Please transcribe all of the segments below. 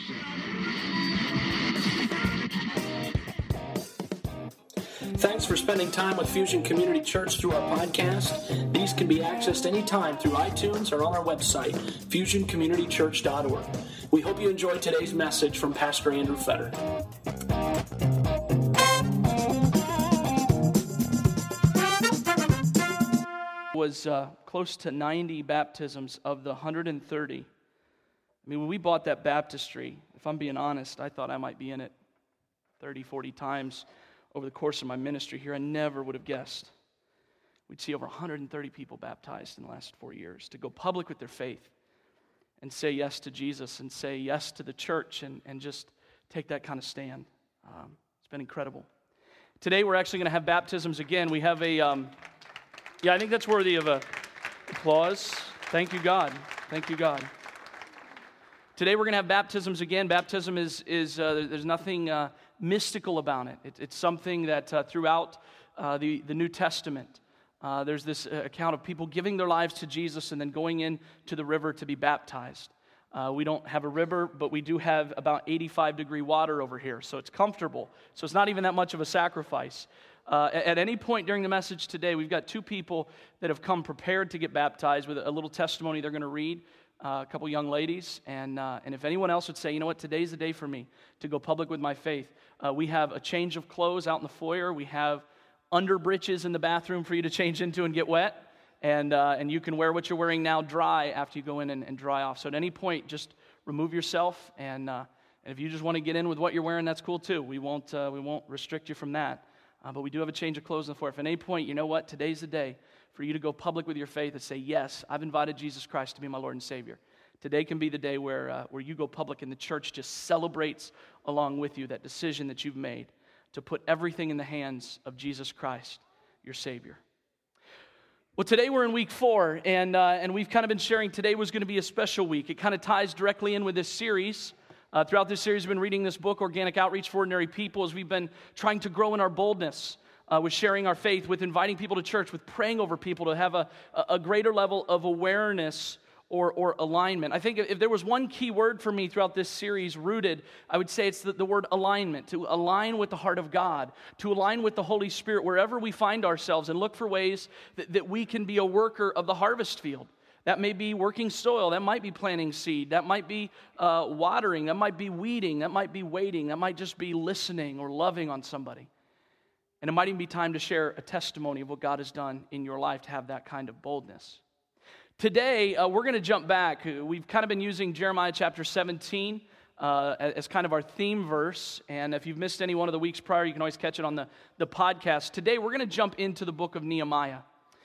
Thanks for spending time with Fusion Community Church through our podcast. These can be accessed anytime through iTunes or on our website, fusioncommunitychurch.org. We hope you enjoyed today's message from Pastor Andrew Fetter. Was close to 90 baptisms of the 130. I mean, when we bought that baptistry, if I'm being honest, I thought I might be in it 30, 40 times over the course of my ministry here. I never would have guessed we'd see over 130 people baptized in the last 4 years to go public with their faith and say yes to Jesus and say yes to the church and just take that kind of stand. It's been incredible. Today we're actually going to have baptisms again. We have a, I think that's worthy of applause. Thank you, God. Thank you, God. Today we're going to have baptisms again. Baptism is there's nothing mystical about it. It's something that throughout the New Testament, there's this account of people giving their lives to Jesus and then going into the river to be baptized. We don't have a river, but we do have about 85-degree water over here, so it's comfortable. So it's not even that much of a sacrifice. At any point during the message today, we've got two people that have come prepared to get baptized with a little testimony they're going to read. A couple young ladies, and if anyone else would say, you know what, today's the day for me to go public with my faith, we have a change of clothes out in the foyer. We have under breeches in the bathroom for you to change into and get wet, and you can wear what you're wearing now dry after you go in and dry off. So at any point, just remove yourself, and if you just want to get in with what you're wearing, that's cool too. We won't restrict you from that. But we do have a change of clothes in the foyer. If at any point, you know what, today's the day for you to go public with your faith and say, yes, I've invited Jesus Christ to be my Lord and Savior. Today can be the day where you go public and the church just celebrates along with you that decision that you've made to put everything in the hands of Jesus Christ, your Savior. Well, today we're in week 4, and we've kind of been sharing today was going to be a special week. It kind of ties directly in with this series. Throughout this series, we've been reading this book, Organic Outreach for Ordinary People, as we've been trying to grow in our boldness with sharing our faith, with inviting people to church, with praying over people to have a greater level of awareness or alignment. I think if there was one key word for me throughout this series rooted, I would say it's the word alignment, to align with the heart of God, to align with the Holy Spirit wherever we find ourselves and look for ways that we can be a worker of the harvest field. That may be working soil, that might be planting seed, that might be watering, that might be weeding, that might be waiting, that might just be listening or loving on somebody. And it might even be time to share a testimony of what God has done in your life to have that kind of boldness. Today, we're going to jump back. We've kind of been using Jeremiah chapter 17 as kind of our theme verse. And if you've missed any one of the weeks prior, you can always catch it on the podcast. Today, we're going to jump into the book of Nehemiah.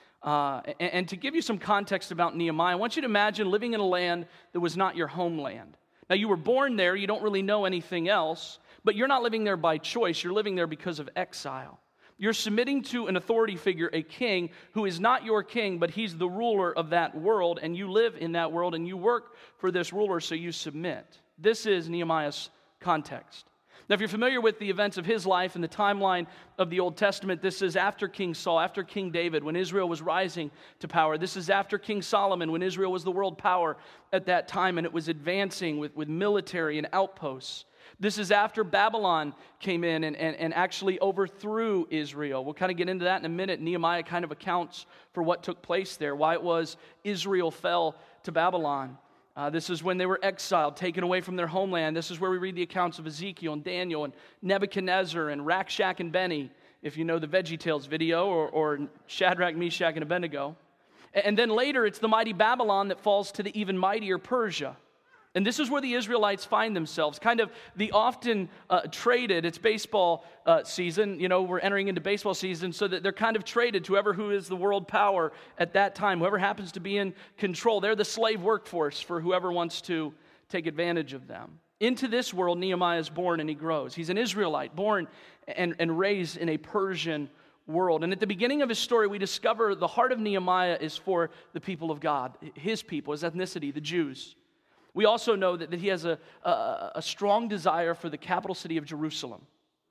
And to give you some context about Nehemiah, I want you to imagine living in a land that was not your homeland. Now, you were born there, you don't really know anything else, but you're not living there by choice, you're living there because of exile. You're submitting to an authority figure, a king, who is not your king, but he's the ruler of that world, and you live in that world, and you work for this ruler, so you submit. This is Nehemiah's context. Now, if you're familiar with the events of his life and the timeline of the Old Testament, this is after King Saul, after King David, when Israel was rising to power. This is after King Solomon, when Israel was the world power at that time, and it was advancing with military and outposts. This is after Babylon came in and actually overthrew Israel. We'll kind of get into that in a minute. Nehemiah kind of accounts for what took place there, why it was Israel fell to Babylon. This is when they were exiled, taken away from their homeland. This is where we read the accounts of Ezekiel and Daniel and Nebuchadnezzar and Rakshak and Benny, if you know the VeggieTales video, or Shadrach, Meshach, and Abednego. And then later, it's the mighty Babylon that falls to the even mightier Persia. And this is where the Israelites find themselves, kind of the often traded. It's baseball season, we're entering into baseball season, so that they're kind of traded to who is the world power at that time, whoever happens to be in control. They're the slave workforce for whoever wants to take advantage of them. Into this world, Nehemiah is born and he grows. He's an Israelite, born and raised in a Persian world. And at the beginning of his story, we discover the heart of Nehemiah is for the people of God, his people, his ethnicity, the Jews. We also know that he has a strong desire for the capital city of Jerusalem.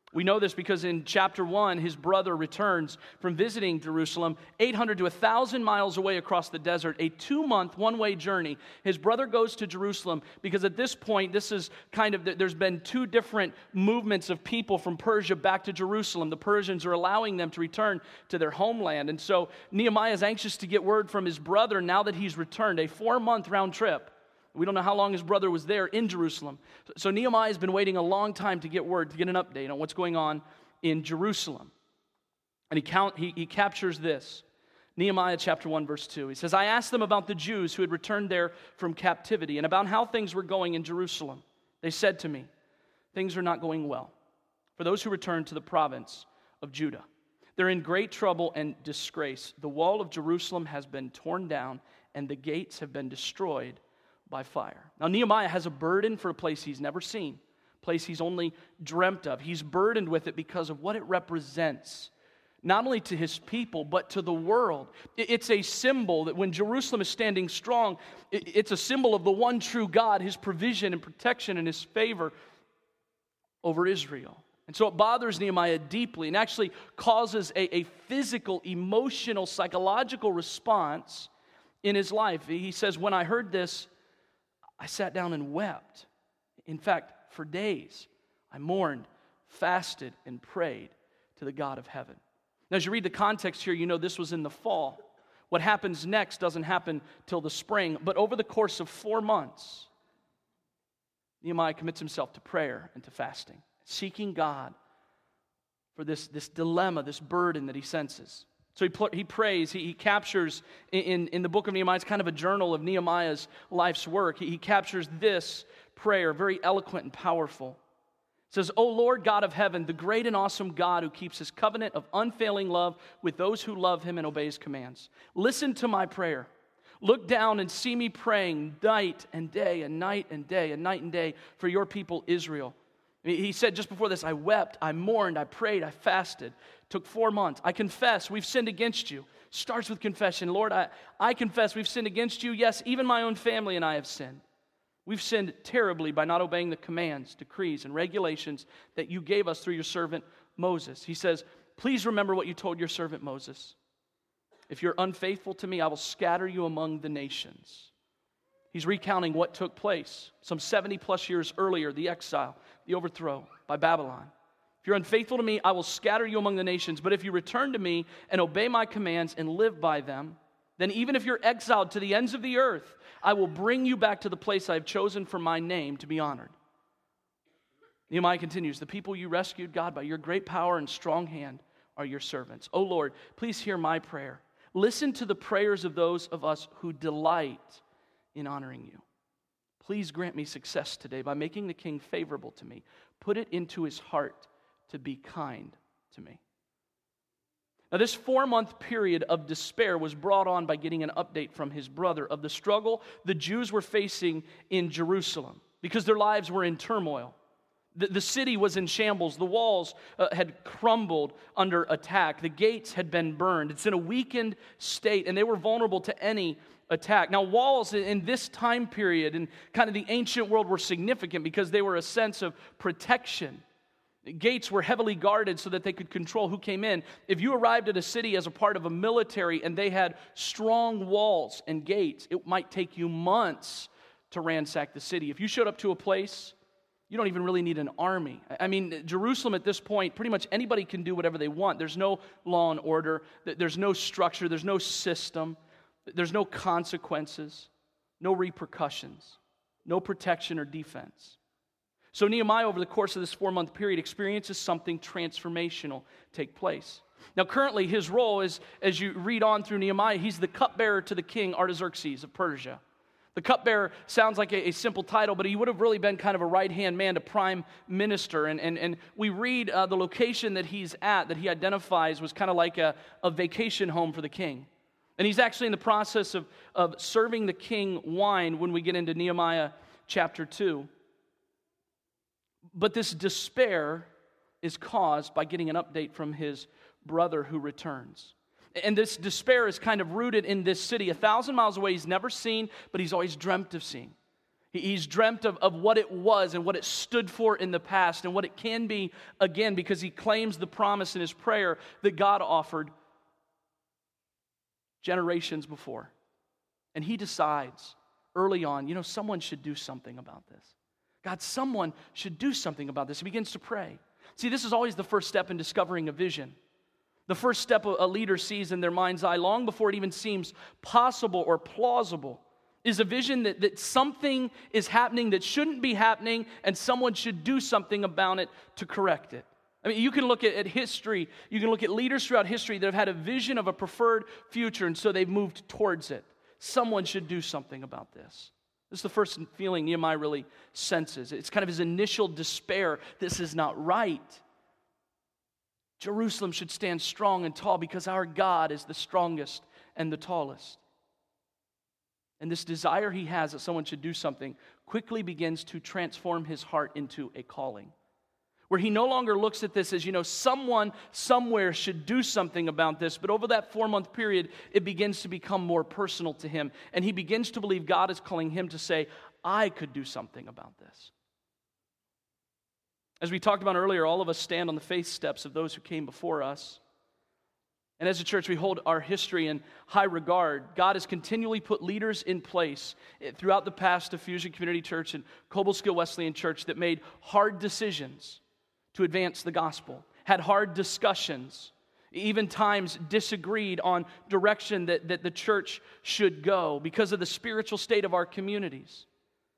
We know this because in chapter 1, his brother returns from visiting Jerusalem 800 to 1,000 miles away across the desert, a 2-month one-way journey. His brother goes to Jerusalem because at this point, this is there's been 2 different movements of people from Persia back to Jerusalem. The Persians are allowing them to return to their homeland. And so Nehemiah is anxious to get word from his brother now that he's returned, a 4-month round trip. We don't know how long his brother was there in Jerusalem. So Nehemiah has been waiting a long time to get word, to get an update on what's going on in Jerusalem. And he captures this. Nehemiah chapter 1, verse 2. He says, I asked them about the Jews who had returned there from captivity and about how things were going in Jerusalem. They said to me, things are not going well for those who return to the province of Judah. They're in great trouble and disgrace. The wall of Jerusalem has been torn down and the gates have been destroyed by fire. Now, Nehemiah has a burden for a place he's never seen, a place he's only dreamt of. He's burdened with it because of what it represents, not only to his people, but to the world. It's a symbol that when Jerusalem is standing strong, it's a symbol of the one true God, his provision and protection and his favor over Israel. And so it bothers Nehemiah deeply and actually causes a physical, emotional, psychological response in his life. He says, when I heard this, I sat down and wept. In fact, for days, I mourned, fasted, and prayed to the God of heaven. Now, as you read the context here, you know this was in the fall. What happens next doesn't happen till the spring, but over the course of 4 months, Nehemiah commits himself to prayer and to fasting, seeking God for this dilemma, this burden that he senses. So he prays, he captures, in the book of Nehemiah, it's kind of a journal of Nehemiah's life's work. He captures this prayer, very eloquent and powerful. It says, O Lord God of heaven, the great and awesome God who keeps his covenant of unfailing love with those who love him and obey his commands. Listen to my prayer. Look down and see me praying night and day and night and day and night and day for your people Israel. He said just before this, I wept, I mourned, I prayed, I fasted. Took 4 months. I confess we've sinned against you. Starts with confession. Lord, I confess we've sinned against you. Yes, even my own family and I have sinned. We've sinned terribly by not obeying the commands, decrees, and regulations that you gave us through your servant Moses. He says, please remember what you told your servant Moses. If you're unfaithful to me, I will scatter you among the nations. He's recounting what took place some 70 plus years earlier, the exile, the overthrow by Babylon. If you're unfaithful to me, I will scatter you among the nations. But if you return to me and obey my commands and live by them, then even if you're exiled to the ends of the earth, I will bring you back to the place I have chosen for my name to be honored. Nehemiah continues, the people you rescued, God, by your great power and strong hand are your servants. O Lord, please hear my prayer. Listen to the prayers of those of us who delight in honoring you. Please grant me success today by making the king favorable to me. Put it into his heart to be kind to me. Now, this 4-month period of despair was brought on by getting an update from his brother of the struggle the Jews were facing in Jerusalem because their lives were in turmoil. The city was in shambles. The walls had crumbled under attack. The gates had been burned. It's in a weakened state, and they were vulnerable to any attack. Now, walls in this time period in kind of the ancient world were significant because they were a sense of protection. Gates were heavily guarded so that they could control who came in. If you arrived at a city as a part of a military and they had strong walls and gates, it might take you months to ransack the city. If you showed up to a place, you don't even really need an army. I mean, Jerusalem at this point, pretty much anybody can do whatever they want. There's no law and order. There's no structure. There's no system. There's no consequences, no repercussions, no protection or defense. So Nehemiah, over the course of this 4-month period, experiences something transformational take place. Now, currently, his role is, as you read on through Nehemiah, he's the cupbearer to the king Artaxerxes of Persia. The cupbearer sounds like a simple title, but he would have really been kind of a right-hand man to prime minister. And we read the location that he's at, that he identifies was kind of like a vacation home for the king. And he's actually in the process of serving the king wine when we get into Nehemiah chapter 2. But this despair is caused by getting an update from his brother who returns. And this despair is kind of rooted in this city. 1,000 miles away, he's never seen, but he's always dreamt of seeing. He's dreamt of what it was and what it stood for in the past and what it can be again, because he claims the promise in his prayer that God offered generations before. And he decides early on, someone should do something about this. God, someone should do something about this. He begins to pray. See, this is always the first step in discovering a vision. The first step a leader sees in their mind's eye, long before it even seems possible or plausible, is a vision that something is happening that shouldn't be happening, and someone should do something about it to correct it. I mean, you can look at history, you can look at leaders throughout history that have had a vision of a preferred future, and so they've moved towards it. Someone should do something about this. This is the first feeling Nehemiah really senses. It's kind of his initial despair. This is not right. Jerusalem should stand strong and tall because our God is the strongest and the tallest. And this desire he has that someone should do something quickly begins to transform his heart into a calling, where he no longer looks at this as, someone somewhere should do something about this, but over that 4-month period, it begins to become more personal to him, and he begins to believe God is calling him to say, I could do something about this. As we talked about earlier, all of us stand on the faith steps of those who came before us. And as a church, we hold our history in high regard. God has continually put leaders in place throughout the past of Fusion Community Church and Cobleskill Wesleyan Church that made hard decisions to advance the gospel, had hard discussions, even times disagreed on direction that the church should go because of the spiritual state of our communities.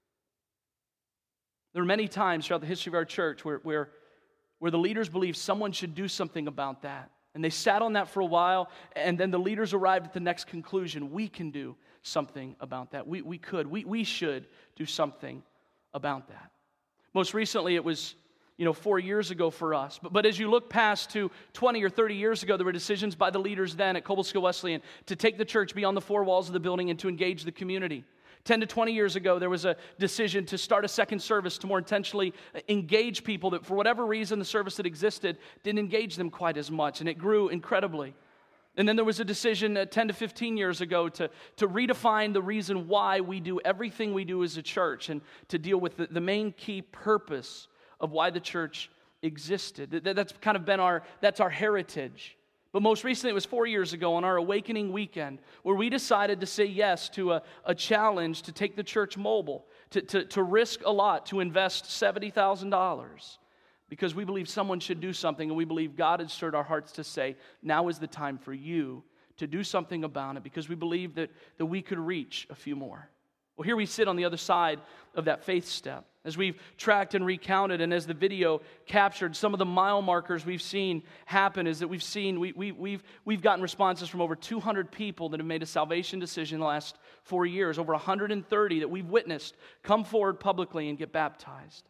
There are many times throughout the history of our church where the leaders believed someone should do something about that. And they sat on that for a while, and then the leaders arrived at the next conclusion. We can do something about that. We should do something about that. Most recently, it was 4 years ago for us. But as you look past to 20 or 30 years ago, there were decisions by the leaders then at Cobleskill Wesleyan to take the church beyond the 4 walls of the building and to engage the community. 10 to 20 years ago, there was a decision to start a second service to more intentionally engage people that for whatever reason the service that existed didn't engage them quite as much, and it grew incredibly. And then there was a decision 10 to 15 years ago to redefine the reason why we do everything we do as a church and to deal with the main key purpose of why the church existed. That's kind of been our heritage. But most recently, it was 4 years ago on our Awakening Weekend, where we decided to say yes to a challenge to take the church mobile, to risk a lot, to invest $70,000, because we believe someone should do something, and we believe God had stirred our hearts to say, now is the time for you to do something about it, because we believe that we could reach a few more. Well, here we sit on the other side of that faith step. As we've tracked and recounted, and as the video captured, some of the mile markers we've seen happen is that we've gotten responses from over 200 people that have made a salvation decision in the last 4 years, over 130 that we've witnessed come forward publicly and get baptized.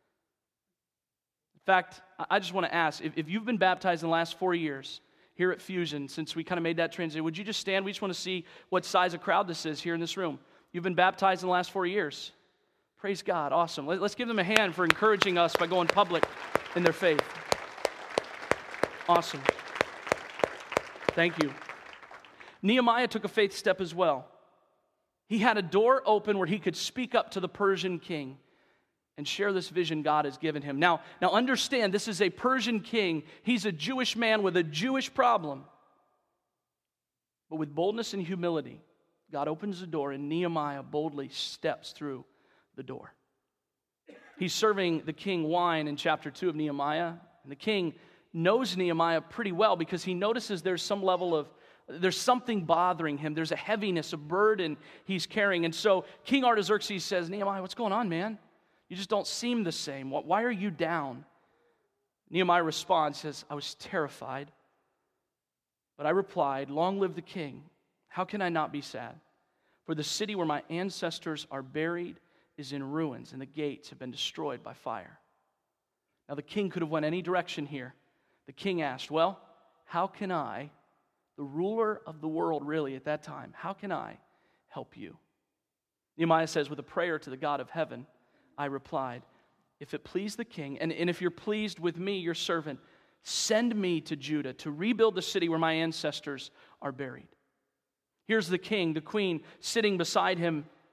In fact, I just want to ask, if you've been baptized in the last 4 years here at Fusion, since we kind of made that transition, would you just stand? We just want to see what size of crowd this is here in this room. You've been baptized in the last 4 years. Praise God. Awesome. Let's give them a hand for encouraging us by going public in their faith. Awesome. Thank you. Nehemiah took a faith step as well. He had a door open where he could speak up to the Persian king and share this vision God has given him. Now understand, this is a Persian king. He's a Jewish man with a Jewish problem. But with boldness and humility, God opens the door, and Nehemiah boldly steps through the door. He's serving the king wine in chapter 2 of Nehemiah, and the king knows Nehemiah pretty well because he notices there's something bothering him. There's a heaviness, a burden he's carrying. And so King Artaxerxes says, Nehemiah, what's going on, man? You just don't seem the same. Why are you down? Nehemiah responds, says, I was terrified, but I replied, long live the king. How can I not be sad? For the city where my ancestors are buried is in ruins, and the gates have been destroyed by fire. Now the king could have went any direction here. The king asked, well, how can I, the ruler of the world really at that time, how can I help you? Nehemiah says, with a prayer to the God of heaven, I replied, if it please the king, and if you're pleased with me, your servant, send me to Judah to rebuild the city where my ancestors are buried. Here's the king, the queen, sitting beside him,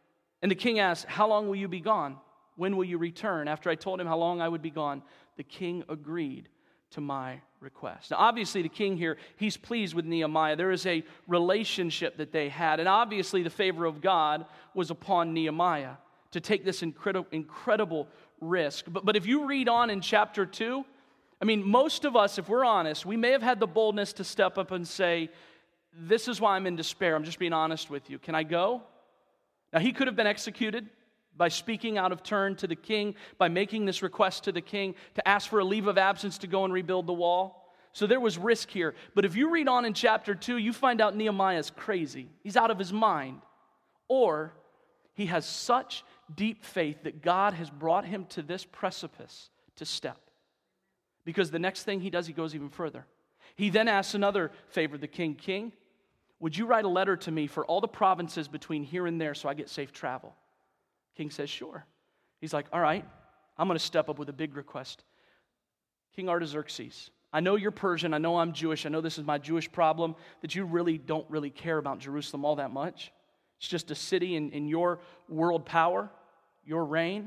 And the king asked, how long will you be gone? When will you return? After I told him how long I would be gone, the king agreed to my request. Now, obviously, the king here, he's pleased with Nehemiah. There is a relationship that they had. And obviously, the favor of God was upon Nehemiah to take this incredible risk. But if you read on in chapter 2, I mean, most of us, if we're honest, we may have had the boldness to step up and say, this is why I'm in despair. I'm just being honest with you. Can I go? Now, he could have been executed by speaking out of turn to the king, by making this request to the king, to ask for a leave of absence to go and rebuild the wall. So there was risk here. But if you read on in chapter 2, you find out Nehemiah's crazy. He's out of his mind. Or he has such deep faith that God has brought him to this precipice to step. Because the next thing he does, he goes even further. He then asks another favor, the king, King, would you write a letter to me for all the provinces between here and there so I get safe travel? King says, sure. He's like, all right, I'm going to step up with a big request. King Artaxerxes, I know you're Persian, I know I'm Jewish, I know this is my Jewish problem, that you really don't care about Jerusalem all that much. It's just a city in your world power, your reign.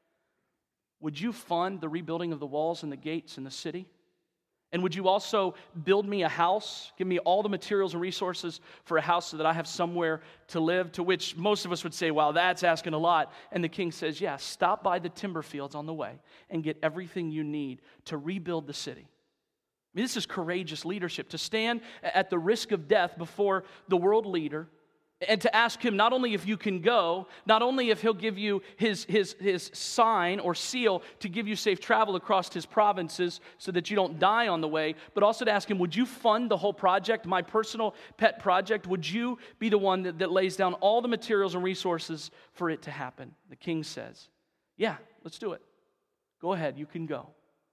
Would you fund the rebuilding of the walls and the gates in the city? And would you also build me a house, give me all the materials and resources for a house so that I have somewhere to live? To which most of us would say, wow, that's asking a lot. And the king says, yeah, stop by the timber fields on the way and get everything you need to rebuild the city. I mean, this is courageous leadership, to stand at the risk of death before the world leader and to ask him not only if you can go, not only if he'll give you his sign or seal to give you safe travel across his provinces so that you don't die on the way, but also to ask him, would you fund the whole project, my personal pet project? Would you be the one that lays down all the materials and resources for it to happen? The king says, yeah, let's do it. Go ahead, you can go.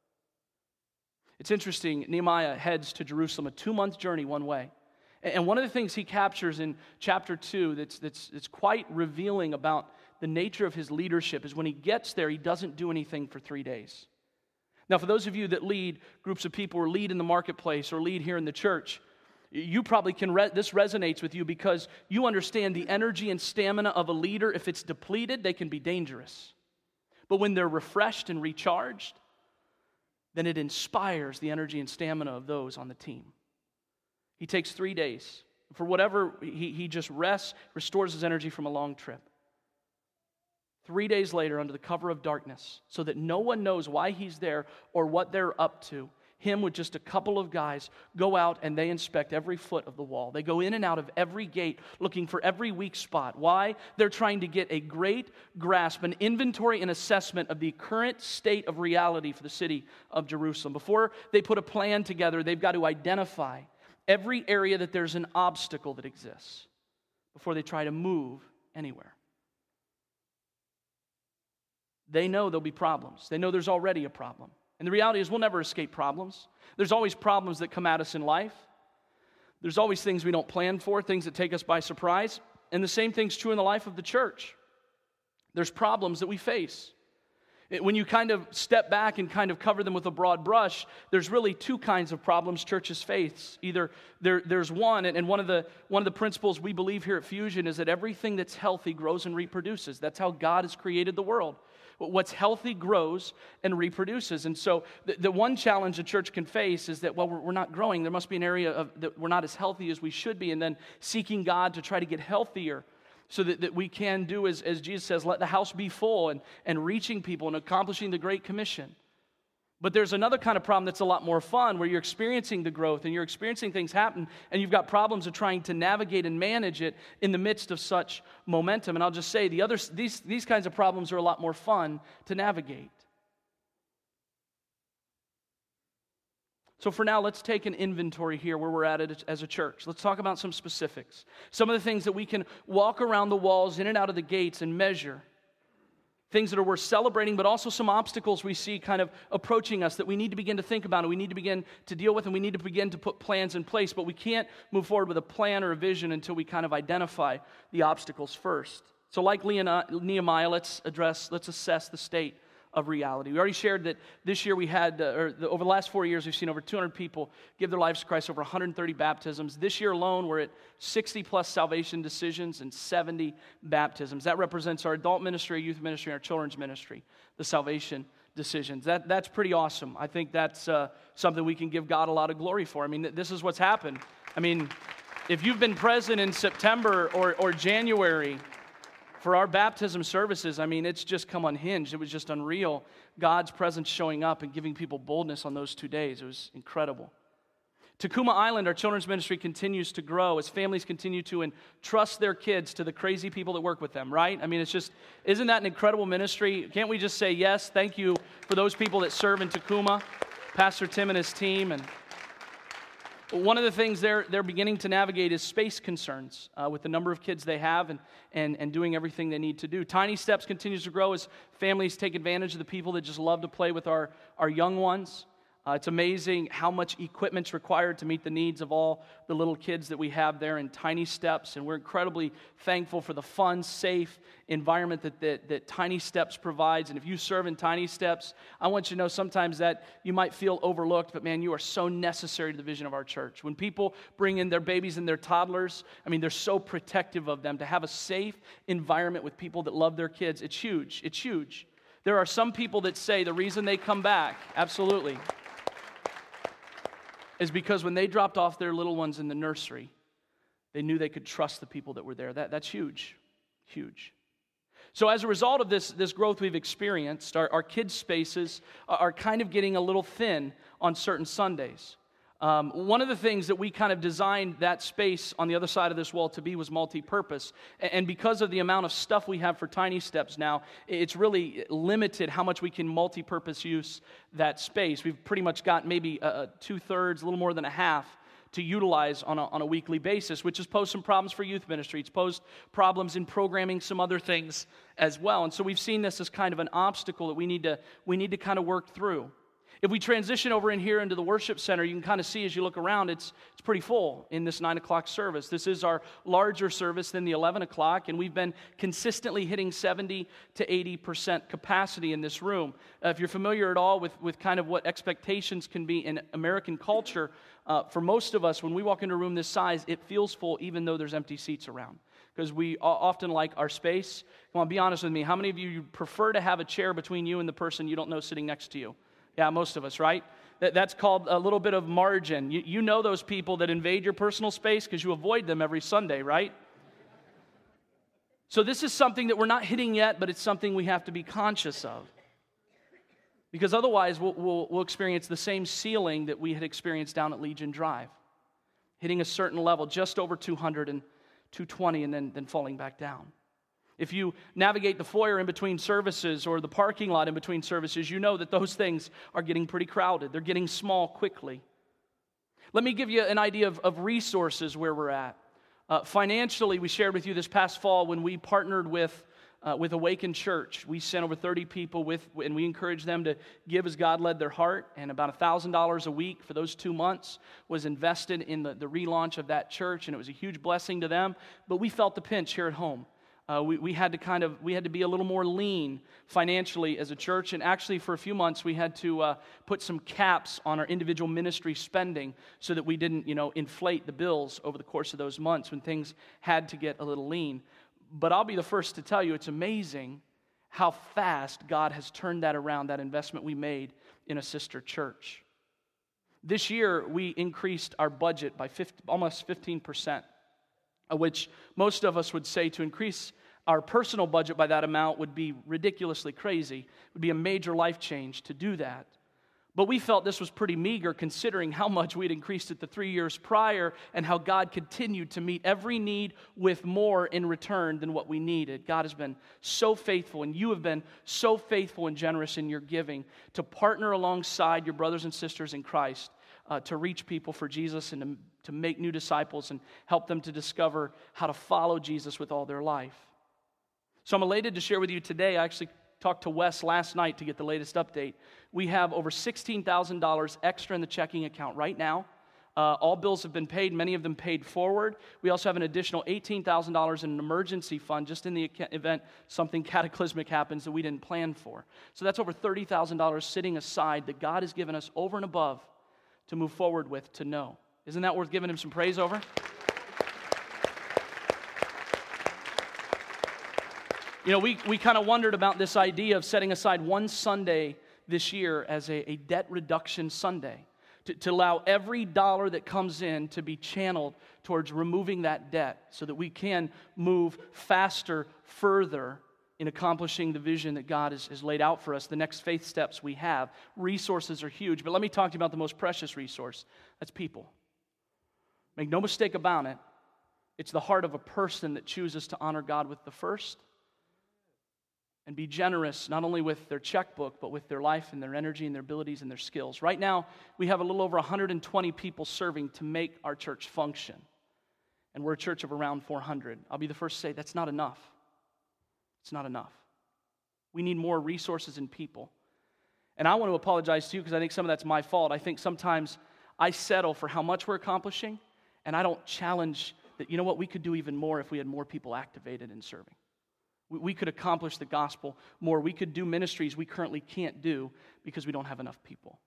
It's interesting, Nehemiah heads to Jerusalem, a 2-month journey one way. And one of the things he captures in chapter 2 that's quite revealing about the nature of his leadership is when he gets there, he doesn't do anything for 3 days. Now, for those of you that lead groups of people or lead in the marketplace or lead here in the church, you probably can, this resonates with you because you understand the energy and stamina of a leader. If it's depleted, they can be dangerous. But when they're refreshed and recharged, then it inspires the energy and stamina of those on the team. He takes 3 days. For whatever, he just rests, restores his energy from a long trip. 3 days later, under the cover of darkness, so that no one knows why he's there or what they're up to, him with just a couple of guys go out and they inspect every foot of the wall. They go in and out of every gate looking for every weak spot. Why? They're trying to get a great grasp, an inventory and assessment of the current state of reality for the city of Jerusalem. Before they put a plan together, they've got to identify every area that there's an obstacle that exists before they try to move anywhere. They know there'll be problems. They know there's already a problem. And the reality is we'll never escape problems. There's always problems that come at us in life. There's always things we don't plan for, things that take us by surprise. And the same thing's true in the life of the church. There's problems that we face. When you kind of step back and kind of cover them with a broad brush, there's really two kinds of problems churches face. Either there's one, and one of the principles we believe here at Fusion is that everything that's healthy grows and reproduces. That's how God has created the world. What's healthy grows and reproduces. And so the one challenge a church can face is that, well, we're not growing. There must be an area that we're not as healthy as we should be, and then seeking God to try to get healthier so that we can do, as Jesus says, let the house be full and reaching people and accomplishing the Great Commission. But there's another kind of problem that's a lot more fun, where you're experiencing the growth and you're experiencing things happen, and you've got problems of trying to navigate and manage it in the midst of such momentum. And I'll just say, these kinds of problems are a lot more fun to navigate. So for now, let's take an inventory here where we're at it as a church. Let's talk about some specifics. Some of the things that we can walk around the walls, in and out of the gates, and measure. Things that are worth celebrating, but also some obstacles we see kind of approaching us that we need to begin to think about, and we need to begin to deal with, and we need to begin to put plans in place. But we can't move forward with a plan or a vision until we kind of identify the obstacles first. So like Nehemiah, let's assess the state of reality. We already shared that this year we had, over the last 4 years, we've seen over 200 people give their lives to Christ, over 130 baptisms. This year alone, we're at 60 plus salvation decisions and 70 baptisms. That represents our adult ministry, our youth ministry, and our children's ministry, the salvation decisions. That's pretty awesome. I think that's something we can give God a lot of glory for. I mean, this is what's happened. I mean, if you've been present in September or January for our baptism services, I mean, it's just come unhinged. It was just unreal. God's presence showing up and giving people boldness on those 2 days. It was incredible. Tacoma Island, our children's ministry continues to grow as families continue to entrust their kids to the crazy people that work with them, right? I mean, it's just, isn't that an incredible ministry? Can't we just say yes, thank you for those people that serve in Tacoma, Pastor Tim and his team. And one of the things they're beginning to navigate is space concerns with the number of kids they have and doing everything they need to do. Tiny Steps continues to grow as families take advantage of the people that just love to play with our young ones. It's amazing how much equipment's required to meet the needs of all the little kids that we have there in Tiny Steps, and we're incredibly thankful for the fun, safe environment that Tiny Steps provides. And if you serve in Tiny Steps, I want you to know sometimes that you might feel overlooked, but man, you are so necessary to the vision of our church. When people bring in their babies and their toddlers, I mean, they're so protective of them. To have a safe environment with people that love their kids, it's huge. It's huge. There are some people that say the reason they come back, absolutely, is because when they dropped off their little ones in the nursery, they knew they could trust the people that were there. That's huge, huge. So as a result of this growth we've experienced, our kids' spaces are kind of getting a little thin on certain Sundays. One of the things that we kind of designed that space on the other side of this wall to be was multi-purpose. And because of the amount of stuff we have for Tiny Steps now, it's really limited how much we can multi-purpose use that space. We've pretty much got maybe 2/3, a little more than a half, to utilize on a weekly basis, which has posed some problems for youth ministry. It's posed problems in programming some other things as well. And so we've seen this as kind of an obstacle that we need to kind of work through. If we transition over in here into the worship center, you can kind of see as you look around, it's pretty full in this 9 o'clock service. This is our larger service than the 11 o'clock, and we've been consistently hitting 70 to 80% capacity in this room. If you're familiar at all with kind of what expectations can be in American culture, for most of us, when we walk into a room this size, it feels full even though there's empty seats around. Because we often like our space. Come on, be honest with me. How many of you prefer to have a chair between you and the person you don't know sitting next to you? Yeah, most of us, right? That's called a little bit of margin. You know those people that invade your personal space because you avoid them every Sunday, right? So this is something that we're not hitting yet, but it's something we have to be conscious of. Because otherwise, we'll experience the same ceiling that we had experienced down at Legion Drive. Hitting a certain level, just over 200 and 220, and then falling back down. If you navigate the foyer in between services or the parking lot in between services, you know that those things are getting pretty crowded. They're getting small quickly. Let me give you an idea of resources where we're at. Financially, we shared with you this past fall when we partnered with Awaken Church. We sent over 30 people and we encouraged them to give as God led their heart, and about $1,000 a week for those 2 months was invested in the relaunch of that church, and it was a huge blessing to them. But we felt the pinch here at home. We had to be a little more lean financially as a church, and actually for a few months we had to put some caps on our individual ministry spending so that we didn't, inflate the bills over the course of those months when things had to get a little lean. But I'll be the first to tell you, it's amazing how fast God has turned that around, that investment we made in a sister church. This year we increased our budget by almost 15%. Which most of us would say to increase our personal budget by that amount would be ridiculously crazy. It would be a major life change to do that. But we felt this was pretty meager considering how much we'd increased it the 3 years prior and how God continued to meet every need with more in return than what we needed. God has been so faithful, and you have been so faithful and generous in your giving to partner alongside your brothers and sisters in Christ to reach people for Jesus and to make new disciples and help them to discover how to follow Jesus with all their life. So I'm elated to share with you today. I actually talked to Wes last night to get the latest update. We have over $16,000 extra in the checking account right now All bills have been paid, many of them paid forward. We also have an additional $18,000 in an emergency fund just in the event something cataclysmic happens that we didn't plan for. So that's over $30,000 sitting aside that God has given us over and above to move forward with, to know. Isn't that worth giving him some praise over? You know, we kind of wondered about this idea of setting aside one Sunday this year as a debt reduction Sunday, to allow every dollar that comes in to be channeled towards removing that debt so that we can move faster, further in accomplishing the vision that God has laid out for us, the next faith steps we have. Resources are huge, but let me talk to you about the most precious resource. That's people. Make no mistake about it, it's the heart of a person that chooses to honor God with the first and be generous not only with their checkbook, but with their life and their energy and their abilities and their skills. Right now, we have a little over 120 people serving to make our church function. And we're a church of around 400. I'll be the first to say that's not enough. It's not enough. We need more resources and people. And I want to apologize to you because I think some of that's my fault. I think sometimes I settle for how much we're accomplishing, and I don't challenge that, you know what, we could do even more if we had more people activated in serving. We could accomplish the gospel more. We could do ministries we currently can't do because we don't have enough people.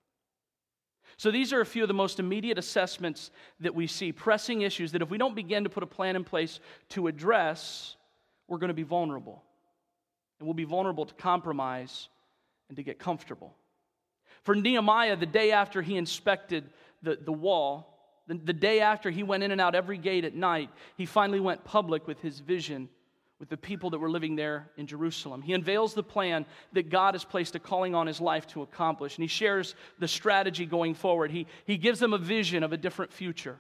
So these are a few of the most immediate assessments that we see, pressing issues that if we don't begin to put a plan in place to address, we're going to be vulnerable. And we'll be vulnerable to compromise and to get comfortable. For Nehemiah, the day after he inspected the wall, the day after he went in and out every gate at night, he finally went public with his vision with the people that were living there in Jerusalem. He unveils the plan that God has placed a calling on his life to accomplish, and he shares the strategy going forward. He gives them a vision of a different future.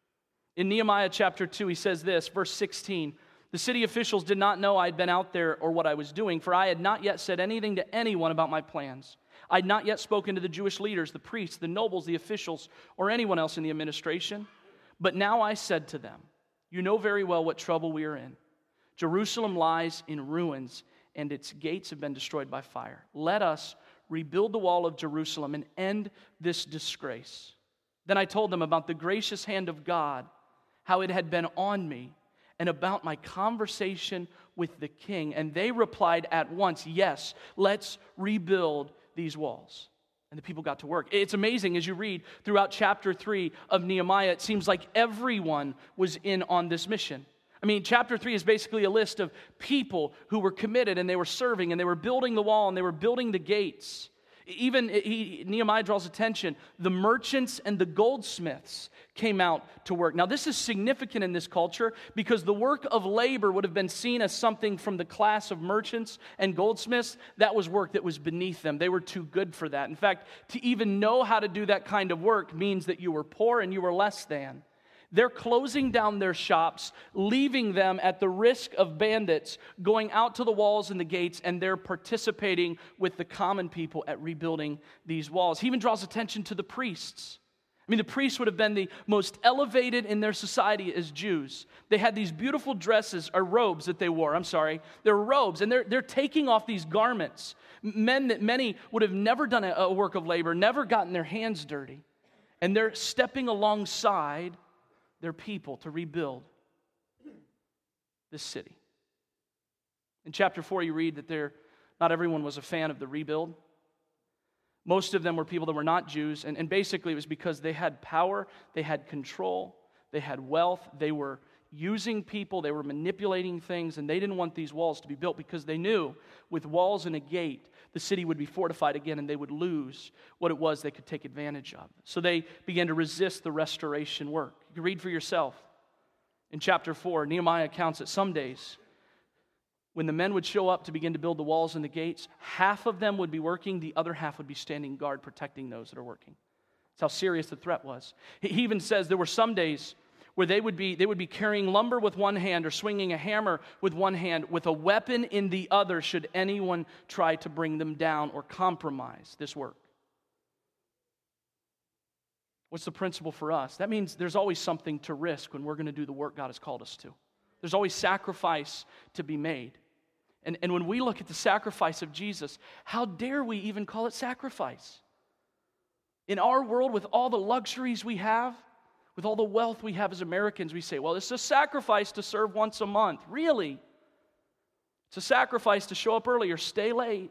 In Nehemiah chapter 2, he says this, verse 16, "The city officials did not know I had been out there or what I was doing, for I had not yet said anything to anyone about my plans. I had not yet spoken to the Jewish leaders, the priests, the nobles, the officials, or anyone else in the administration. But now I said to them, you know very well what trouble we are in. Jerusalem lies in ruins, and its gates have been destroyed by fire. Let us rebuild the wall of Jerusalem and end this disgrace. Then I told them about the gracious hand of God, how it had been on me, and about my conversation with the king. And they replied at once, yes, let's rebuild these walls." And the people got to work. It's amazing as you read throughout chapter 3 of Nehemiah, it seems like everyone was in on this mission. I mean, chapter 3 is basically a list of people who were committed and they were serving and they were building the wall and they were building the gates. Even Nehemiah draws attention, the merchants and the goldsmiths came out to work. Now, this is significant in this culture because the work of labor would have been seen as something from the class of merchants and goldsmiths. That was work that was beneath them. They were too good for that. In fact, to even know how to do that kind of work means that you were poor and you were less than. They're closing down their shops, leaving them at the risk of bandits going out to the walls and the gates, and they're participating with the common people at rebuilding these walls. He even draws attention to the priests. I mean, the priests would have been the most elevated in their society as Jews. They had these beautiful dresses, or robes that they wore, They're robes, and they're taking off these garments. Men that many would have never done a work of labor, never gotten their hands dirty. And they're stepping alongside their people to rebuild this city. In chapter 4, you read that not everyone was a fan of the rebuild. Most of them were people that were not Jews, and basically it was because they had power, they had control, they had wealth, they were using people, they were manipulating things, and they didn't want these walls to be built because they knew with walls and a gate, the city would be fortified again and they would lose what it was they could take advantage of. So they began to resist the restoration work. You can read for yourself. In chapter 4, Nehemiah counts that some days when the men would show up to begin to build the walls and the gates, half of them would be working, the other half would be standing guard protecting those that are working. That's how serious the threat was. He even says there were some days where they would be carrying lumber with one hand or swinging a hammer with one hand with a weapon in the other should anyone try to bring them down or compromise this work. What's the principle for us? That means there's always something to risk when we're going to do the work God has called us to. There's always sacrifice to be made. And when we look at the sacrifice of Jesus, how dare we even call it sacrifice? In our world with all the luxuries we have, With all the wealth we have as Americans, we say, well, it's a sacrifice to serve once a month. Really? It's a sacrifice to show up early or stay late.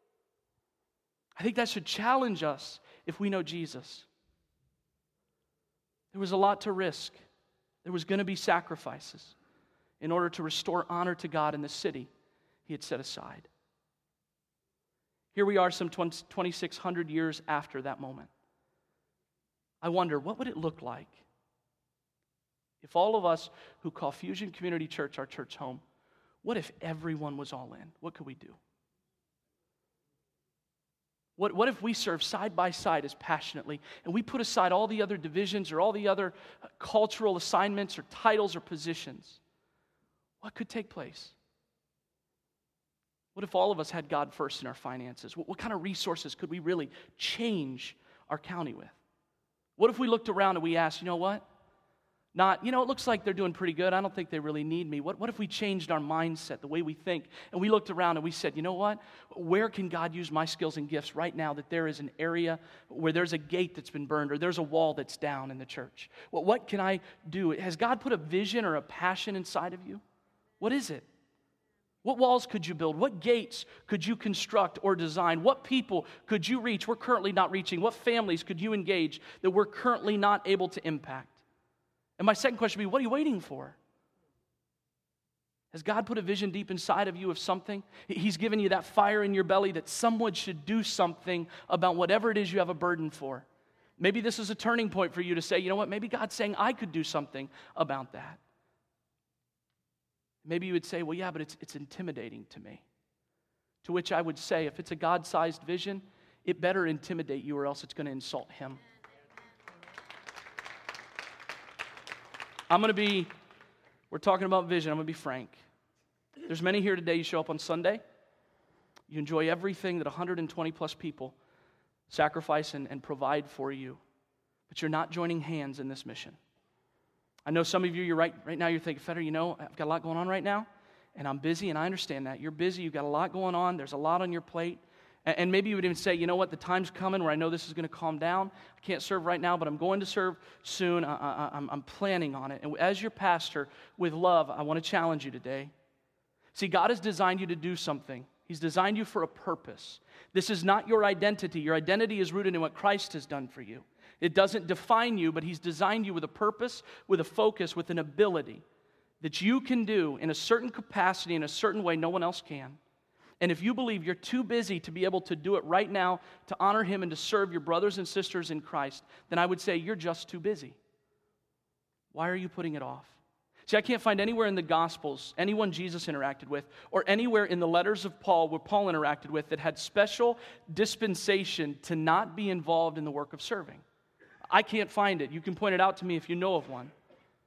I think that should challenge us if we know Jesus. There was a lot to risk. There was going to be sacrifices in order to restore honor to God in the city he had set aside. Here we are some 2,600 years after that moment. I wonder, what would it look like if all of us who call Fusion Community Church our church home, what if everyone was all in? What could we do? What if we serve side by side as passionately, and we put aside all the other divisions or all the other cultural assignments or titles or positions? What could take place? What if all of us had God first in our finances? What kind of resources could we really change our county with? What if we looked around and we asked, you know what? Not, it looks like they're doing pretty good. I don't think they really need me. What if we changed our mindset, the way we think, and we looked around and we said, you know what? Where can God use my skills and gifts right now that there is an area where there's a gate that's been burned or there's a wall that's down in the church? Well, what can I do? Has God put a vision or a passion inside of you? What is it? What walls could you build? What gates could you construct or design? What people could you reach we're currently not reaching? What families could you engage that we're currently not able to impact? And my second question would be, what are you waiting for? Has God put a vision deep inside of you of something? He's given you that fire in your belly that someone should do something about whatever it is you have a burden for. Maybe this is a turning point for you to say, you know what, maybe God's saying I could do something about that. Maybe you would say, well, yeah, but it's intimidating to me. To which I would say, if it's a God-sized vision, it better intimidate you or else it's going to insult Him. We're talking about vision. I'm going to be frank. There's many here today, you show up on Sunday, you enjoy everything that 120 plus people sacrifice and provide for you, but you're not joining hands in this mission. I know some of you, you're right now you're thinking, Feder, I've got a lot going on right now, and I'm busy, and I understand that. You're busy, you've got a lot going on, there's a lot on your plate. And maybe you would even say, you know what, the time's coming where I know this is going to calm down. I can't serve right now, but I'm going to serve soon. I'm planning on it. And as your pastor, with love, I want to challenge you today. See, God has designed you to do something. He's designed you for a purpose. This is not your identity. Your identity is rooted in what Christ has done for you. It doesn't define you, but He's designed you with a purpose, with a focus, with an ability that you can do in a certain capacity, in a certain way no one else can. And if you believe you're too busy to be able to do it right now, to honor Him and to serve your brothers and sisters in Christ, then I would say you're just too busy. Why are you putting it off? See, I can't find anywhere in the Gospels, anyone Jesus interacted with, or anywhere in the letters of Paul where Paul interacted with that had special dispensation to not be involved in the work of serving. I can't find it. You can point it out to me if you know of one.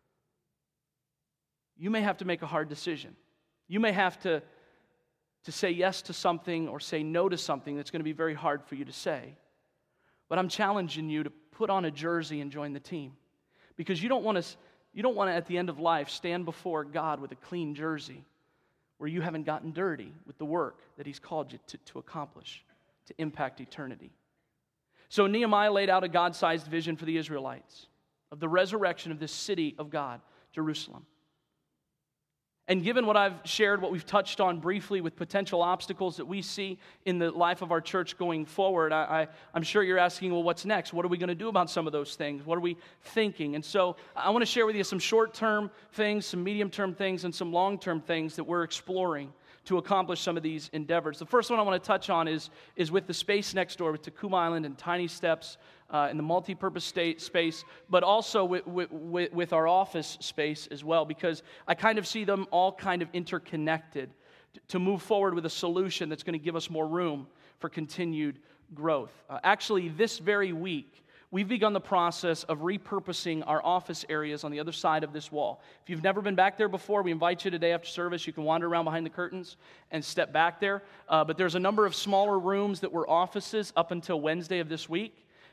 You may have to make a hard decision. You may have to say yes to something or say no to something that's going to be very hard for you to say. But I'm challenging you to put on a jersey and join the team. Because you don't want to, at the end of life, stand before God with a clean jersey where you haven't gotten dirty with the work that He's called you to accomplish, to impact eternity. So Nehemiah laid out a God-sized vision for the Israelites of the resurrection of this city of God, Jerusalem. And given what I've shared, what we've touched on briefly with potential obstacles that we see in the life of our church going forward, I'm sure you're asking, well, what's next? What are we going to do about some of those things? What are we thinking? And so I want to share with you some short-term things, some medium-term things, and some long-term things that we're exploring to accomplish some of these endeavors. The first one I want to touch on is with the space next door with Tacoma Island and Tiny Steps in the multi-purpose space, but also with our office space as well, because I kind of see them all kind of interconnected to move forward with a solution that's going to give us more room for continued growth. Actually, this very week, we've begun the process of repurposing our office areas on the other side of this wall. If you've never been back there before, we invite you today after service. You can wander around behind the curtains and step back there. But there's a number of smaller rooms that were offices up until Wednesday of this week.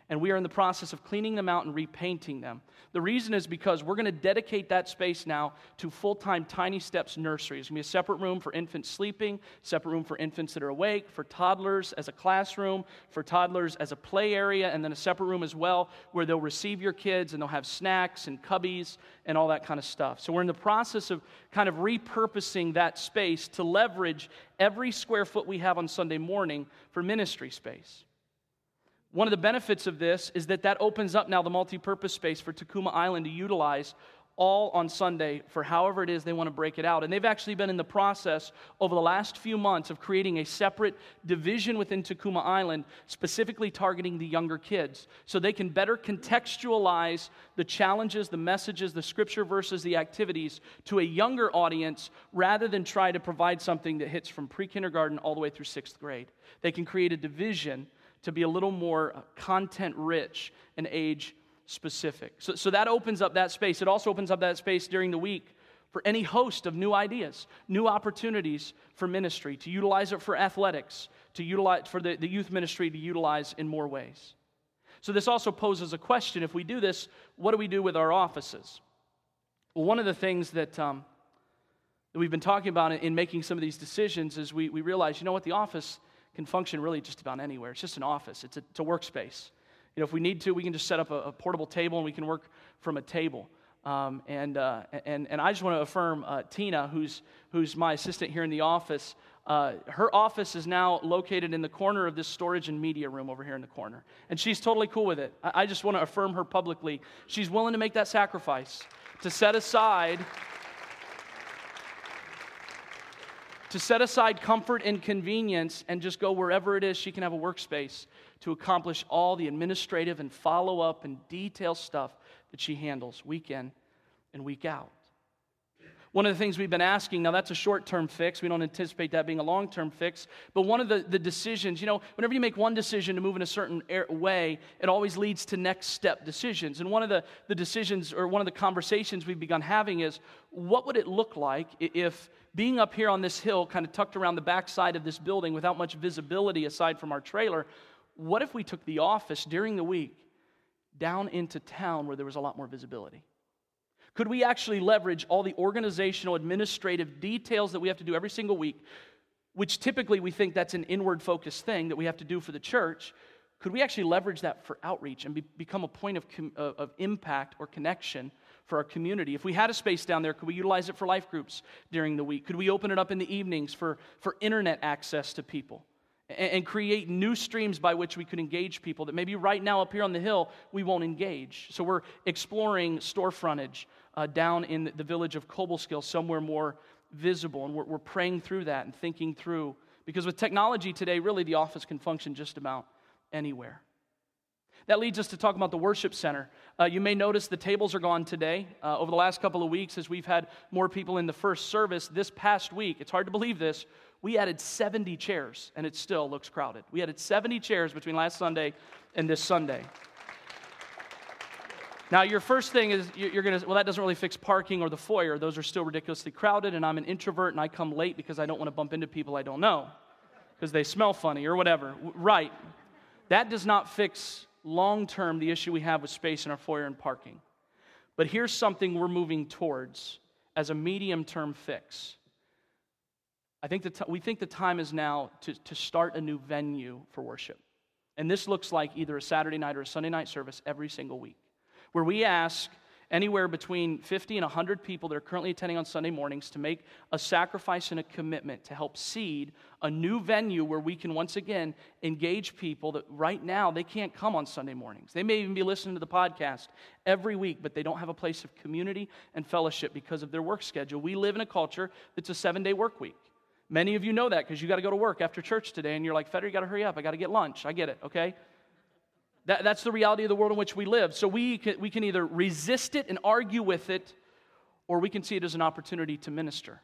And we are in the process of cleaning them out and repainting them. The reason is because we're going to dedicate that space now to full-time Tiny Steps Nursery. There's going to be a separate room for infants sleeping, separate room for infants that are awake, for toddlers as a classroom, for toddlers as a play area, and then a separate room as well where they'll receive your kids and they'll have snacks and cubbies and all that kind of stuff. So we're in the process of kind of repurposing that space to leverage every square foot we have on Sunday morning for ministry space. One of the benefits of this is that opens up now the multi-purpose space for Takuma Island to utilize all on Sunday for however it is they want to break it out. And they've actually been in the process over the last few months of creating a separate division within Takuma Island, specifically targeting the younger kids, so they can better contextualize the challenges, the messages, the scripture verses, the activities to a younger audience rather than try to provide something that hits from pre-kindergarten all the way through 6th grade. They can create a division to be a little more content-rich and age-specific. So that opens up that space. It also opens up that space during the week for any host of new ideas, new opportunities for ministry, to utilize it for athletics, to utilize for the youth ministry to utilize in more ways. So this also poses a question. If we do this, what do we do with our offices? Well, one of the things that we've been talking about in making some of these decisions is we realize, you know what, the office can function really just about anywhere. It's just an office. It's a workspace. You know, if we need to, we can just set up a portable table and we can work from a table. And I just want to affirm Tina, who's my assistant here in the office. Her office is now located in the corner of this storage and media room over here in the corner, and she's totally cool with it. I just want to affirm her publicly. She's willing to make that sacrifice to set aside comfort and convenience and just go wherever it is she can have a workspace to accomplish all the administrative and follow-up and detail stuff that she handles week in and week out. One of the things we've been asking, now that's a short-term fix. We don't anticipate that being a long-term fix. But one of the decisions, you know, whenever you make one decision to move in a certain way, it always leads to next step decisions. And one of the decisions or one of the conversations we've begun having is, what would it look like if being up here on this hill, kind of tucked around the backside of this building without much visibility aside from our trailer, what if we took the office during the week down into town where there was a lot more visibility? Could we actually leverage all the organizational, administrative details that we have to do every single week, which typically we think that's an inward-focused thing that we have to do for the church? Could we actually leverage that for outreach and become a point of impact or connection for our community? If we had a space down there, could we utilize it for life groups during the week? Could we open it up in the evenings for internet access to people and create new streams by which we could engage people that maybe right now up here on the hill we won't engage? So we're exploring store frontage down in the village of Cobleskill, somewhere more visible, and we're praying through that and thinking through, because with technology today, really the office can function just about anywhere. That leads us to talk about the worship center. You may notice the tables are gone today. Over the last couple of weeks, as we've had more people in the first service, this past week, it's hard to believe this, we added 70 chairs, and it still looks crowded. We added 70 chairs between last Sunday and this Sunday. Now, your first thing is you're going to, well, that doesn't really fix parking or the foyer. Those are still ridiculously crowded, and I'm an introvert, and I come late because I don't want to bump into people I don't know because they smell funny or whatever. Right. That does not fix long-term the issue we have with space in our foyer and parking. But here's something we're moving towards as a medium-term fix. We think the time is now to start a new venue for worship. And this looks like either a Saturday night or a Sunday night service every single week, where we ask anywhere between 50 and 100 people that are currently attending on Sunday mornings to make a sacrifice and a commitment to help seed a new venue where we can once again engage people that right now they can't come on Sunday mornings. They may even be listening to the podcast every week, but they don't have a place of community and fellowship because of their work schedule. We live in a culture that's a 7-day work week. Many of you know that because you got to go to work after church today, and you're like, Feder, you got to hurry up. I got to get lunch. I get it, okay? That's the reality of the world in which we live. So we can either resist it and argue with it, or we can see it as an opportunity to minister.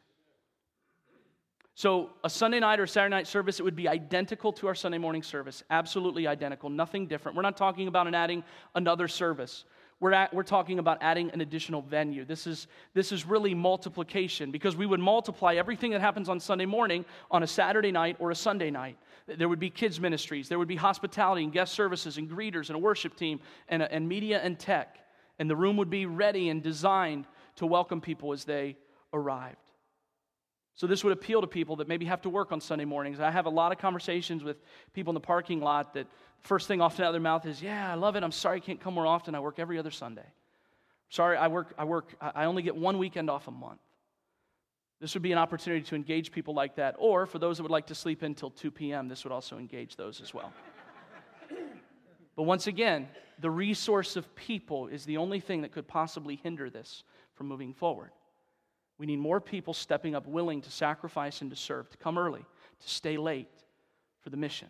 So a Sunday night or Saturday night service, it would be identical to our Sunday morning service. Absolutely identical, nothing different. We're not talking about adding another service. We're talking about adding an additional venue. This is really multiplication, because we would multiply everything that happens on Sunday morning on a Saturday night or a Sunday night. There would be kids ministries. There would be hospitality and guest services and greeters and a worship team and media and tech. And the room would be ready and designed to welcome people as they arrived. So this would appeal to people that maybe have to work on Sunday mornings. I have a lot of conversations with people in the parking lot that first thing often out of their mouth is, yeah, I love it. I'm sorry I can't come more often. I work every other Sunday. Sorry, I only get one weekend off a month. This would be an opportunity to engage people like that. Or for those that would like to sleep in until 2 p.m., this would also engage those as well. But once again, the resource of people is the only thing that could possibly hinder this from moving forward. We need more people stepping up, willing to sacrifice and to serve, to come early, to stay late for the mission.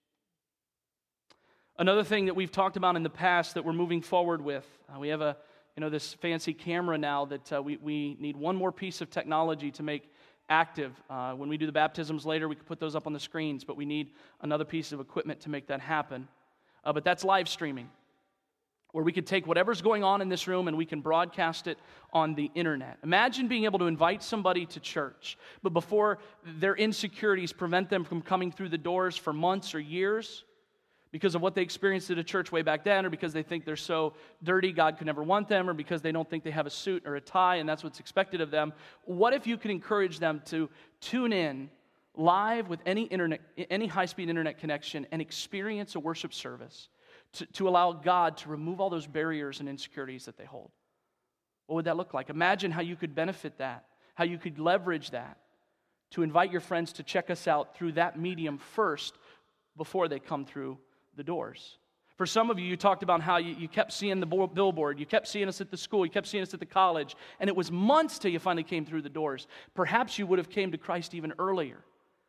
Another thing that we've talked about in the past that we're moving forward with, we have this fancy camera now that we need one more piece of technology to make active. When we do the baptisms later, we can put those up on the screens, but we need another piece of equipment to make that happen. But that's live streaming, where we could take whatever's going on in this room and we can broadcast it on the internet. Imagine being able to invite somebody to church, but before their insecurities prevent them from coming through the doors for months or years, because of what they experienced at a church way back then, or because they think they're so dirty God could never want them, or because they don't think they have a suit or a tie and that's what's expected of them. What if you could encourage them to tune in live with any high-speed internet connection and experience a worship service to allow God to remove all those barriers and insecurities that they hold? What would that look like? Imagine how you could benefit that, how you could leverage that to invite your friends to check us out through that medium first before they come through the doors. For some of you, you talked about how you kept seeing the billboard, you kept seeing us at the school, you kept seeing us at the college, and it was months till you finally came through the doors. Perhaps you would have came to Christ even earlier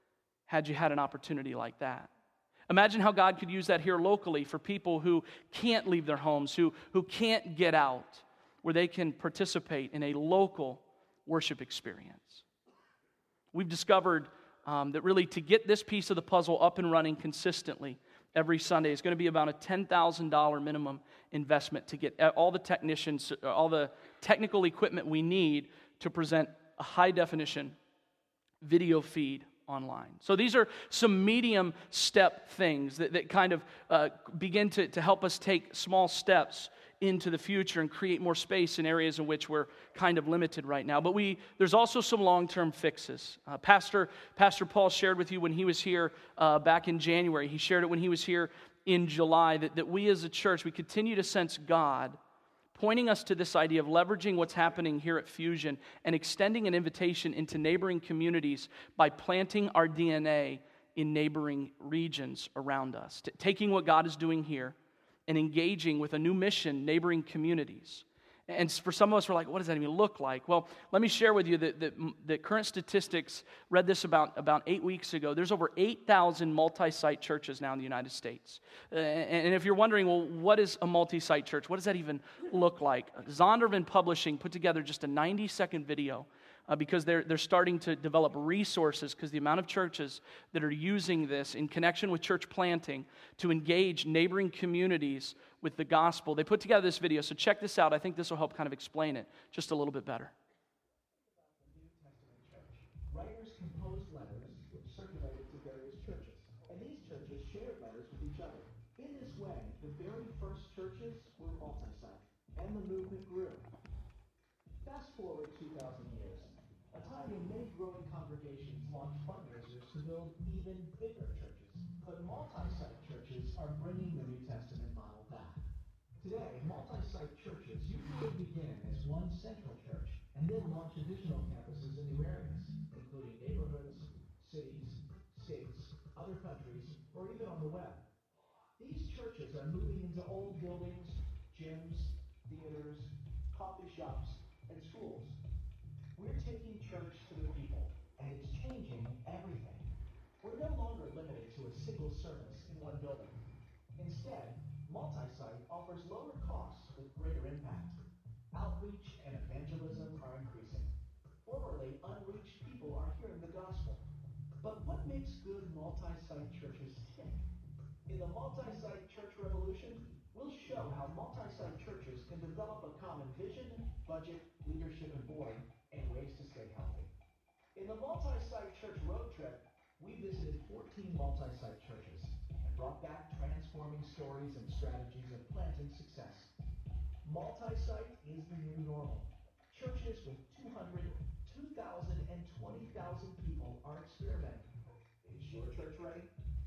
had you had an opportunity like that. Imagine how God could use that here locally for people who can't leave their homes, who can't get out, where they can participate in a local worship experience. We've discovered that really to get this piece of the puzzle up and running consistently every Sunday is going to be about a $10,000 minimum investment to get all the technicians, all the technical equipment we need to present a high-definition video feed online. So these are some medium step things that kind of begin to help us take small steps into the future and create more space in areas in which we're kind of limited right now. But there's also some long-term fixes. Pastor Paul shared with you when he was here back in January. He shared it when he was here in July, that we as a church, we continue to sense God pointing us to this idea of leveraging what's happening here at Fusion and extending an invitation into neighboring communities by planting our DNA in neighboring regions around us. Taking what God is doing here and engaging with a new mission, neighboring communities. And for some of us, we're like, what does that even look like? Well, let me share with you that current statistics, read this about 8 weeks ago. There's over 8,000 multi-site churches now in the United States. And if you're wondering, well, what is a multi-site church? What does that even look like? Zondervan Publishing put together just a 90-second video because they're starting to develop resources because the amount of churches that are using this in connection with church planting to engage neighboring communities with the gospel. They put together this video, so check this out. I think this will help kind of explain it just a little bit better. Writers composed letters which circulated to various churches, and these churches shared letters with each other. In this way, the very first churches were multi-site, and the movement grew. Fast forward 2,000 years, a time when many growing congregations launched fundraisers to build even bigger churches. But multi-site churches are bringing the New Testament model back. Today, multi-site churches usually begin as one central church and then launch additional campuses in new areas, including neighborhoods, cities, states, other countries, or even on the web. These churches are moving into old buildings, gyms, theaters, coffee shops, and schools. We're taking church to the people, and it's changing everything. We're no longer limited to a single service in one building. Instead, multi-site offers lower costs with greater impact. Outreach and evangelism are increasing. Formerly unreached people are hearing the gospel. But what makes good multi-site churches tick? In the multi-site church revolution, we'll show how multi-site churches can develop a common vision, budget, leadership, and board, and ways to stay healthy. In the multi-site church road trip, we visited 14 multi-site churches and brought back transforming stories and strategies of planting success. Multi-site is the new normal. Churches with 200, 2,000, and 20,000 people are experimenting. Is your church ready?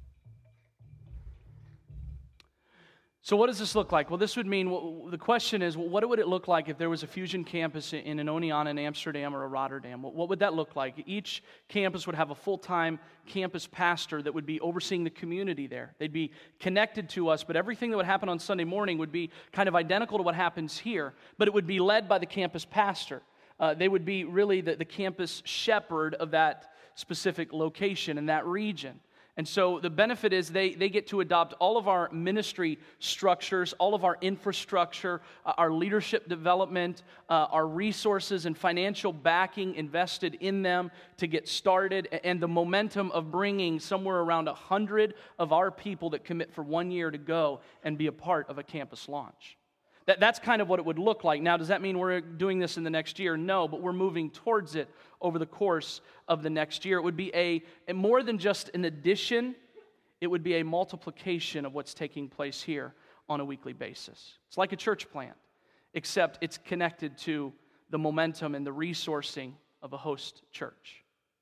So what does this look like? Well, this would mean, the question is, what would it look like if there was a Fusion campus in an Oneonta, in Amsterdam, or a Rotterdam? What would that look like? Each campus would have a full-time campus pastor that would be overseeing the community there. They'd be connected to us, but everything that would happen on Sunday morning would be kind of identical to what happens here, but it would be led by the campus pastor. They would be really the campus shepherd of that specific location in that region. And so the benefit is they get to adopt all of our ministry structures, all of our infrastructure, our leadership development, our resources and financial backing invested in them to get started, and the momentum of bringing somewhere around 100 of our people that commit for 1 year to go and be a part of a campus launch. That's kind of what it would look like. Now, does that mean we're doing this in the next year? No, but we're moving towards it over the course of the next year. It would be a more than just an addition, it would be a multiplication of what's taking place here on a weekly basis. It's like a church plant, except it's connected to the momentum and the resourcing of a host church.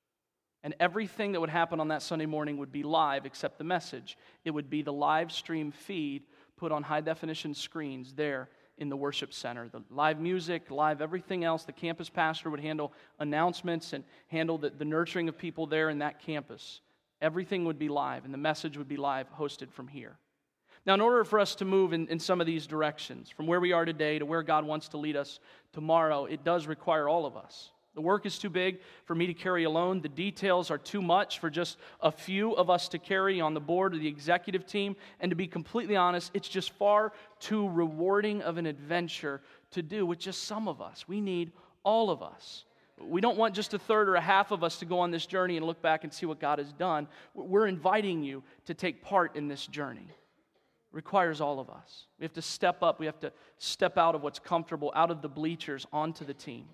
And everything that would happen on that Sunday morning would be live except the message. It would be the live stream feed put on high-definition screens there in the worship center. The live music, live everything else. The campus pastor would handle announcements and handle the nurturing of people there in that campus. Everything would be live, and the message would be live, hosted from here. Now, in order for us to move in some of these directions, from where we are today to where God wants to lead us tomorrow, it does require all of us. The work is too big for me to carry alone. The details are too much for just a few of us to carry on the board or the executive team. And to be completely honest, it's just far too rewarding of an adventure to do with just some of us. We need all of us. We don't want just a third or a half of us to go on this journey and look back and see what God has done. We're inviting you to take part in this journey. It requires all of us. We have to step up. We have to step out of what's comfortable, out of the bleachers, onto the team.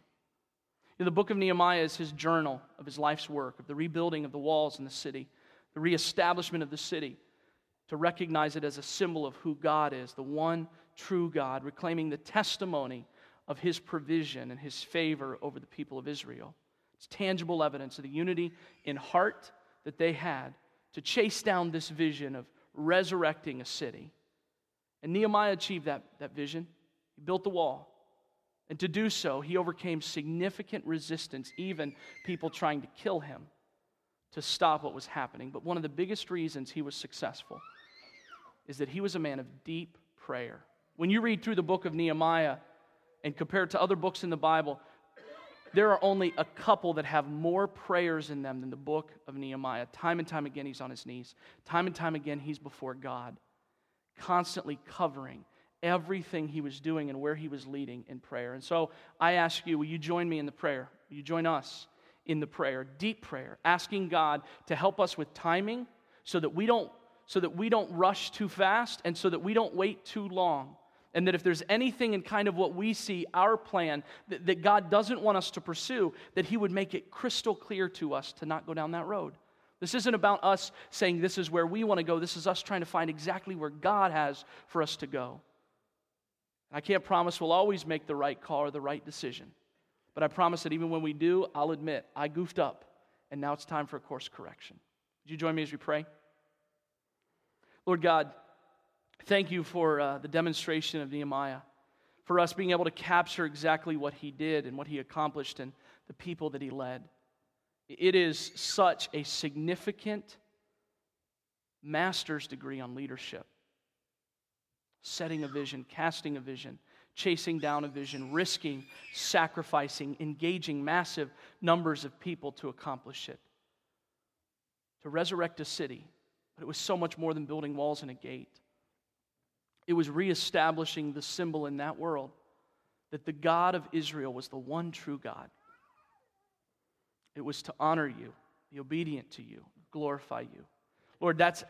The book of Nehemiah is his journal of his life's work, of the rebuilding of the walls in the city, the reestablishment of the city, to recognize it as a symbol of who God is, the one true God, reclaiming the testimony of his provision and his favor over the people of Israel. It's tangible evidence of the unity in heart that they had to chase down this vision of resurrecting a city. And Nehemiah achieved that vision. He built the wall. And to do so, he overcame significant resistance, even people trying to kill him, to stop what was happening. But one of the biggest reasons he was successful is that he was a man of deep prayer. When you read through the book of Nehemiah and compare it to other books in the Bible, there are only a couple that have more prayers in them than the book of Nehemiah. Time and time again, he's on his knees. Time and time again, he's before God, constantly covering everything he was doing and where he was leading in prayer. And so I ask you, will you join me in the prayer? Will you join us in the prayer, deep prayer, asking God to help us with timing so that we don't rush too fast and so that we don't wait too long. And that if there's anything in kind of what we see, our plan, that God doesn't want us to pursue, that he would make it crystal clear to us to not go down that road. This isn't about us saying this is where we want to go. This is us trying to find exactly where God has for us to go. I can't promise we'll always make the right call or the right decision. But I promise that even when we do, I'll admit, I goofed up, and now it's time for a course correction. Would you join me as we pray? Lord God, thank you for the demonstration of Nehemiah, for us being able to capture exactly what he did and what he accomplished and the people that he led. It is such a significant master's degree on leadership. Setting a vision, casting a vision, chasing down a vision, risking, sacrificing, engaging massive numbers of people to accomplish it. To resurrect a city, but it was so much more than building walls and a gate. It was reestablishing the symbol in that world that the God of Israel was the one true God. It was to honor you, be obedient to you, glorify you. Lord, that's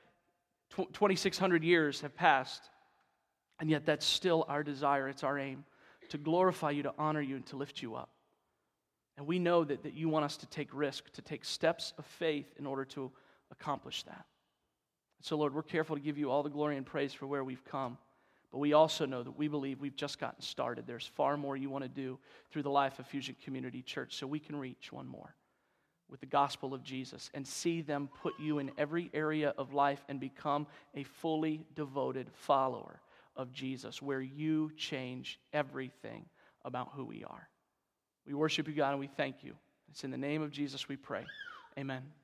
2,600 years have passed. And yet that's still our desire, it's our aim, to glorify you, to honor you, and to lift you up. And we know that you want us to take risk, to take steps of faith in order to accomplish that. So, Lord, we're careful to give you all the glory and praise for where we've come. But we also know that we believe we've just gotten started. There's far more you want to do through the life of Fusion Community Church so we can reach one more with the gospel of Jesus and see them put you in every area of life and become a fully devoted follower of Jesus, where you change everything about who we are. We worship you, God, and we thank you. It's in the name of Jesus we pray. Amen.